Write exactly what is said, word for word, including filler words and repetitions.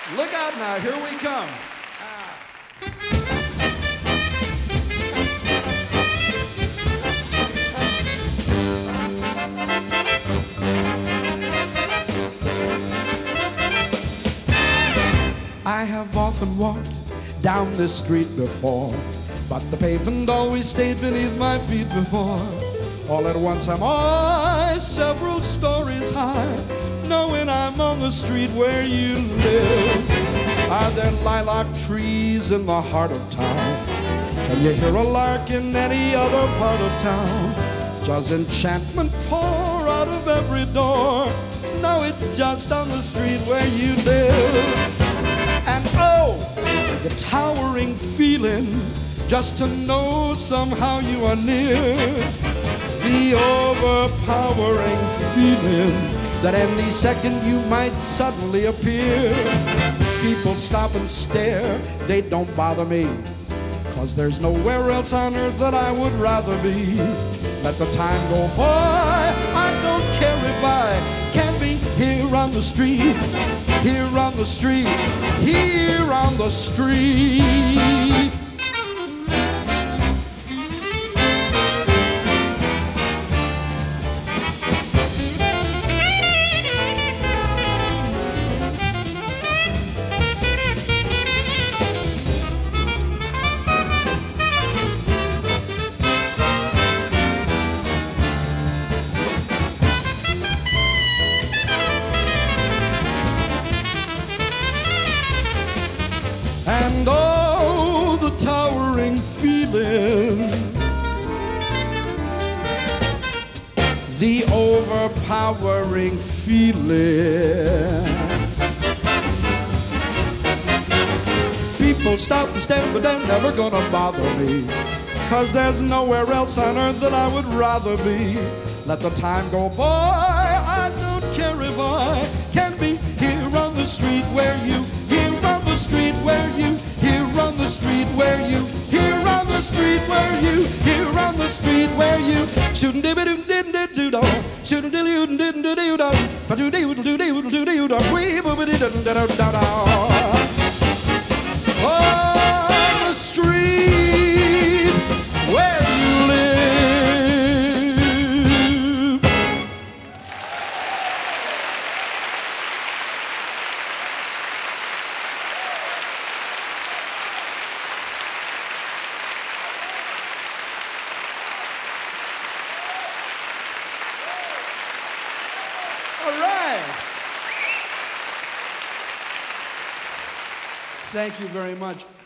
Look out now, here we come. I have often walked down this street before, but the pavement always stayed beneath my feet before. All at once I'm I several stories high, knowing I'm on the street where you live. Are there lilac trees in the heart of town? Can you hear a lark in any other part of town? Does enchantment pour out of every door? No, it's just on the street where you live. And oh, the towering feeling just to know somehow you are near. The overpowering feeling that any second you might suddenly appear. People stop and stare, they don't bother me, 'cause there's nowhere else on earth that I would rather be. Let the time go by, I don't care if I can't be here on the street, here on the street, here on the street. And oh, the towering feeling, the overpowering feeling. People stop and stare, but they're never gonna bother me, 'cause there's nowhere else on earth that I would rather be. Let the time go by, I don't care if I can be here on the street where you, here on the street where you, here on the street where you, here on the street where you, here on the street where you. Shootin' dibby doo didn't did do do, shootin' dilly doo didn't do do do, ba doo doo doo doo doo doo doo, wee boo doo doo doo doo doo. On the street where you live. All right. Thank you very much.